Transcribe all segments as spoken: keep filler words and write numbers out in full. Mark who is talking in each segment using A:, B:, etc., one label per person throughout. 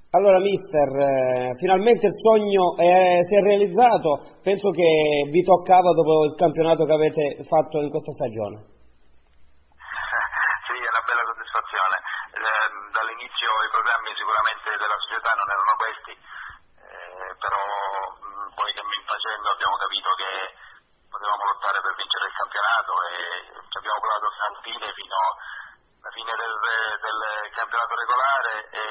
A: Allora, mister, eh, finalmente il sogno è- si è realizzato, penso che vi toccava dopo il campionato che avete fatto in questa stagione.
B: Sì, è una bella soddisfazione. Eh, dall'inizio i programmi sicuramente della società non erano questi, eh, però mh, poi cammin facendo abbiamo capito che potevamo lottare per vincere il campionato e ci abbiamo provato fino alla fine, fino alla fine del, del campionato regolare e,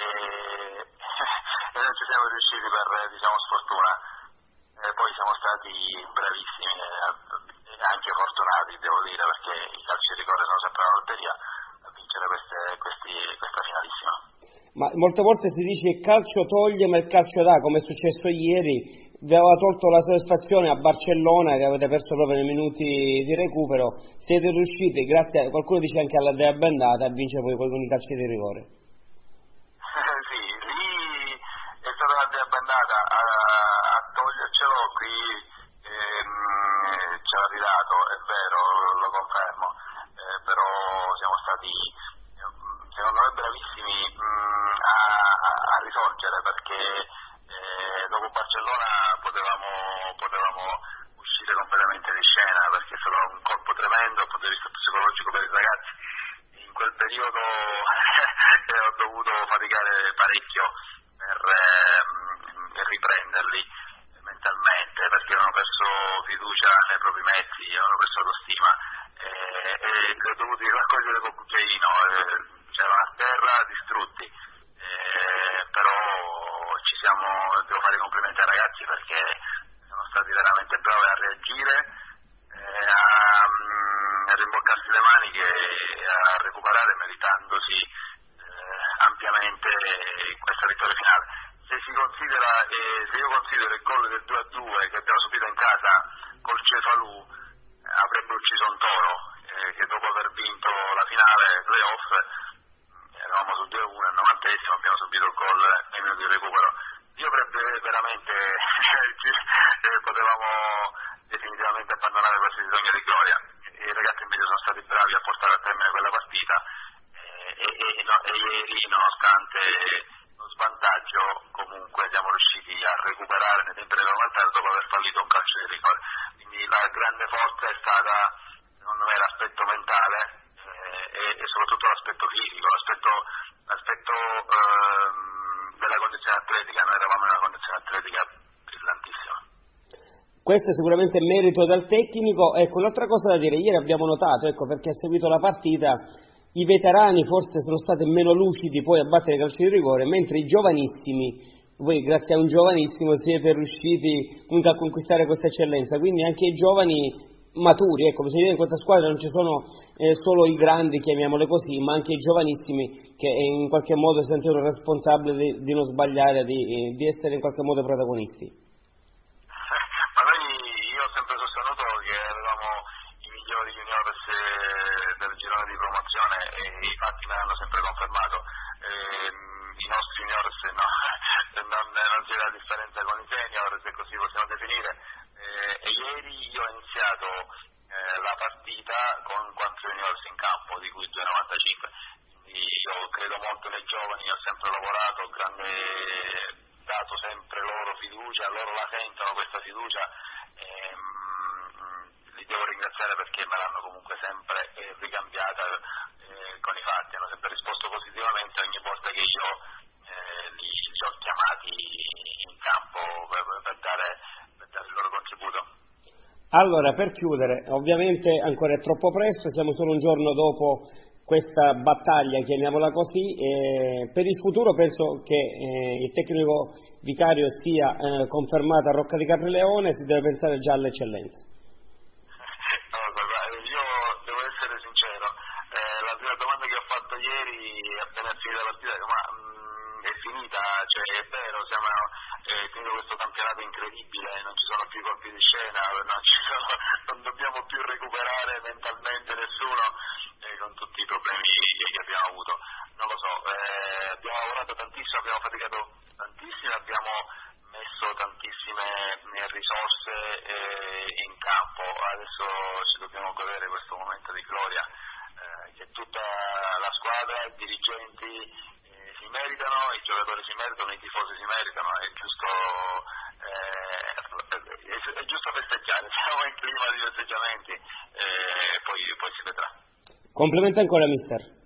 B: e non ci siamo riusciti per, diciamo, sfortuna. E poi siamo stati bravissimi e anche fortunati, devo dire, perché i calci di rigore sono sempre una lotteria a vincere queste, questi, questa finalissima.
A: Ma molte volte si dice il calcio toglie ma il calcio dà, come è successo ieri, vi aveva tolto la soddisfazione a Barcellona che avete perso proprio nei minuti di recupero, siete riusciti, grazie a, qualcuno dice anche alla dea bendata, a vincere poi con i calci di rigore.
B: Sì, lì è stata la dea bendata a, a togliercelo, qui ehm, ce l'ha ridato, è vero, lo confermo, eh, però siamo stati secondo me bravissimi mh, a, a, a risorgere, perché eh, dopo Barcellona potevamo, potevamo uscire completamente di scena, perché è stato un colpo tremendo dal punto di vista psicologico per i ragazzi. In quel periodo ho dovuto faticare parecchio per eh, riprenderli mentalmente, perché avevano perso fiducia nei propri mezzi, avevano perso autostima eh, e li ho dovuti raccogliere col cucchiaino, eh, c'erano a terra distrutti, eh, però ci siamo, devo fare i complimenti ai ragazzi perché sono stati veramente bravi a reagire, eh, a, a rimboccarsi le maniche e a recuperare, meritandosi eh, ampiamente questa vittoria finale. Se si considera, eh, se io considero il gol del due a due che abbiamo subito in casa col Cefalù, eh, avrebbe ucciso un toro, eh, che dopo aver vinto la finale playoff eravamo sul due a uno al novantesimo, abbiamo subito il gol nei minuti di recupero. Io avrebbe veramente eh, potevamo definitivamente abbandonare questo sogno di gloria. I ragazzi invece sono stati bravi a portare a termine quella partita eh, e, e, no, e ieri, nonostante lo svantaggio, comunque siamo riusciti a recuperare nei tempi regolamentari dopo aver fallito un calcio di rigore. Quindi la grande forza è stata, secondo me, l'aspetto mentale eh, e, e soprattutto l'aspetto fisico, l'aspetto, l'aspetto ehm, della condizione atletica. Noi eravamo in una condizione atletica brillantissima.
A: Questo è sicuramente merito del tecnico. Ecco, l'altra cosa da dire, ieri abbiamo notato, ecco, perché ha seguito la partita, i veterani forse sono stati meno lucidi poi a battere i calci di rigore, mentre i giovanissimi, voi grazie a un giovanissimo siete riusciti comunque a conquistare questa eccellenza, quindi anche i giovani maturi, ecco, bisogna dire in questa squadra non ci sono eh, solo i grandi, chiamiamole così, ma anche i giovanissimi che in qualche modo si sentono responsabili di, di non sbagliare, di, di essere in qualche modo protagonisti.
B: Ma noi, io ho sempre sostenuto che avevamo i migliori juniores del girone di promozione e i fatti me l'hanno sempre confermato. Eh, I nostri juniors no, non, non c'è la differenza con i senior, se così possiamo definire. Eh, e ieri io ho iniziato eh, la partita con quattro juniors in campo, di cui due novantacinque. Quindi io credo molto nei giovani, ho sempre lavorato, ho grande, dato sempre loro fiducia, loro la sentono questa fiducia. Ehm, li devo ringraziare perché me l'hanno comunque sempre eh, ricambiata eh, con i fatti, hanno sempre risposto positivamente ogni volta che io eh, li, li ho chiamati in campo per, per, dare, per dare il loro contributo.
A: Allora, per chiudere, ovviamente ancora è troppo presto, siamo solo un giorno dopo questa battaglia, chiamiamola così, e per il futuro penso che eh, il tecnico vicario sia eh, confermato a Rocca di Caprileone, si deve pensare già all'eccellenza.
B: Io devo essere sincero, eh, la prima domanda che ho fatto ieri appena finita la partita è ma mh, è finita, cioè è vero, siamo eh, finito questo campionato incredibile, non ci sono più colpi di scena, non, ci sono, non dobbiamo più recuperare mentalmente nessuno eh, con tutti i problemi che abbiamo avuto. Non lo so, eh, abbiamo lavorato tantissimo, abbiamo faticato tantissimo, abbiamo messo tantissime risorse eh, in campo, adesso ci dobbiamo godere questo momento di gloria eh, che tutta la squadra, i dirigenti, eh, si meritano, i giocatori si meritano, i tifosi si meritano, è giusto, eh, è, è giusto festeggiare, siamo in clima di festeggiamenti e poi, poi si vedrà.
A: Complimenti ancora mister.